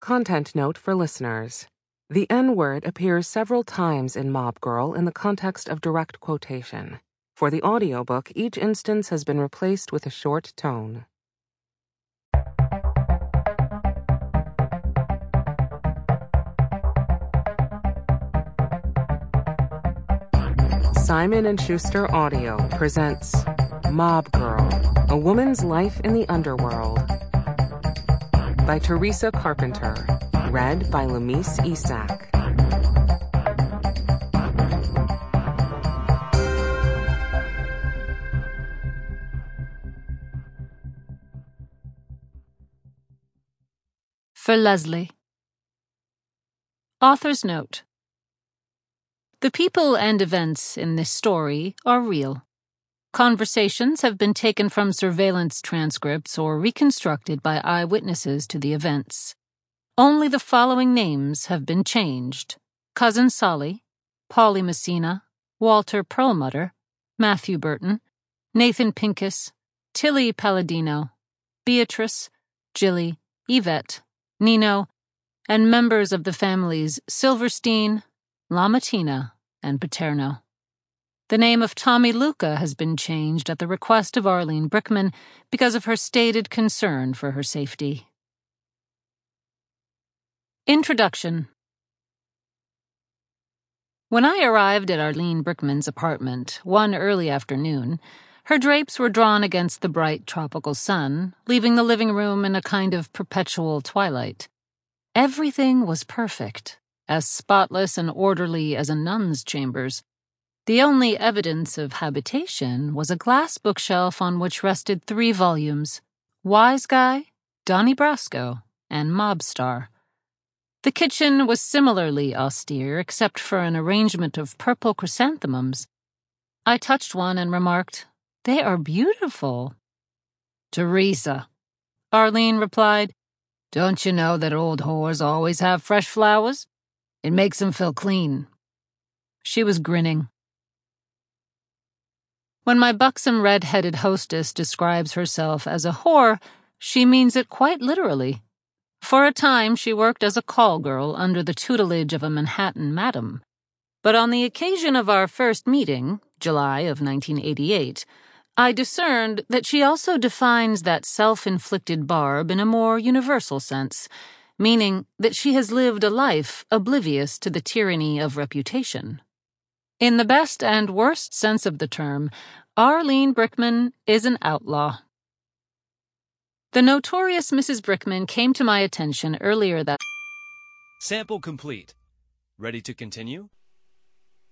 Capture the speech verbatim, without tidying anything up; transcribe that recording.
Content note for listeners. The N-word appears several times in Mob Girl in the context of direct quotation. For the audiobook, each instance has been replaced with a short tone. Simon and Schuster Audio presents Mob Girl, A Woman's Life in the Underworld by Teresa Carpenter, read by Lamise Isak. For Leslie. Author's note. The people and events in this story are real. Conversations have been taken from surveillance transcripts or reconstructed by eyewitnesses to the events. Only the following names have been changed: Cousin Solly, Polly Messina, Walter Perlmutter, Matthew Burton, Nathan Pincus, Tilly Palladino, Beatrice, Jilly, Yvette, Nino, and members of the families Silverstein, Lamatina, and Paterno. The name of Tommy Luca has been changed at the request of Arlene Brickman because of her stated concern for her safety. Introduction. When I arrived at Arlene Brickman's apartment one early afternoon, her drapes were drawn against the bright tropical sun, leaving the living room in a kind of perpetual twilight. Everything was perfect, as spotless and orderly as a nun's chambers. The only evidence of habitation was a glass bookshelf on which rested three volumes: Wise Guy, Donnie Brasco, and Mobstar. The kitchen was similarly austere except for an arrangement of purple chrysanthemums. I touched one and remarked, "They are beautiful." "Teresa," Arlene replied, "don't you know that old whores always have fresh flowers? It makes them feel clean." She was grinning. When my buxom red-headed hostess describes herself as a whore, she means it quite literally. For a time, she worked as a call girl under the tutelage of a Manhattan madam. But on the occasion of our first meeting, July of nineteen eighty-eight, I discerned that she also defines that self-inflicted barb in a more universal sense, meaning that she has lived a life oblivious to the tyranny of reputation. In the best and worst sense of the term, Arlene Brickman is an outlaw. The notorious Missus Brickman came to my attention earlier that... Sample complete. Ready to continue?